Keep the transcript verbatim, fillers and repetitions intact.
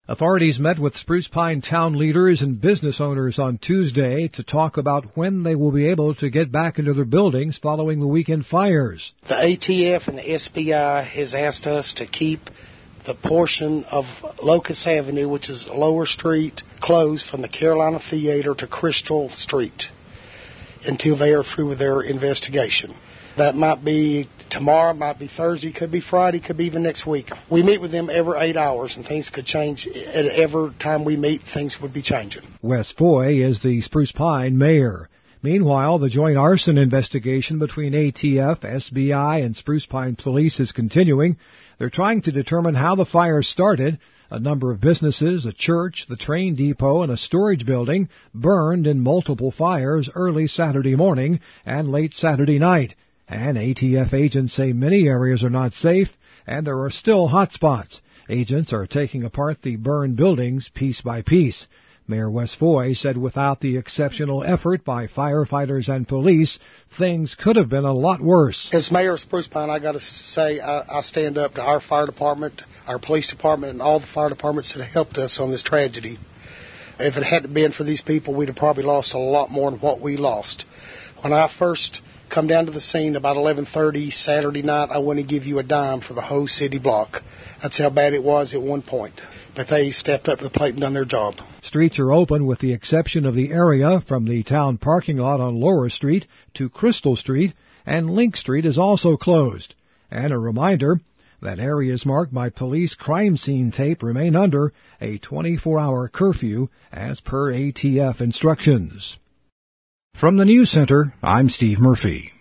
Authorities met with Spruce Pine town leaders and business owners on Tuesday to talk about when they will be able to get back into their buildings following the weekend fires. The A T F and the S B I has asked us to keep the portion of Locust Avenue, which is Lower Street, closed from the Carolina Theater to Crystal Street until they are through with their investigation. That might be tomorrow, might be Thursday, could be Friday, could be even next week. We meet with them every eight hours, and things could change. At every time we meet, things would be changing. Wes Foy is the Spruce Pine mayor. Meanwhile, the joint arson investigation between A T F, S B I, and Spruce Pine police is continuing. They're trying to determine how the fire started. A number of businesses, a church, the train depot, and a storage building burned in multiple fires early Saturday morning and late Saturday night. And A T F agents say many areas are not safe, and there are still hot spots. Agents are taking apart the burned buildings piece by piece. Mayor Wes Foy said without the exceptional effort by firefighters and police, things could have been a lot worse. As mayor of Spruce Pine, I got to say I, I stand up to our fire department, our police department, and all the fire departments that helped us on this tragedy. If it hadn't been for these people, we'd have probably lost a lot more than what we lost. When I first come down to the scene about eleven thirty Saturday night, I wouldn't give you a dime for the whole city block. That's how bad it was at one point. But they stepped up to the plate and done their job. Streets are open with the exception of the area from the town parking lot on Lower Street to Crystal Street, and Link Street is also closed. And a reminder that areas marked by police crime scene tape remain under a twenty-four hour curfew as per A T F instructions. From the News Center, I'm Steve Murphy.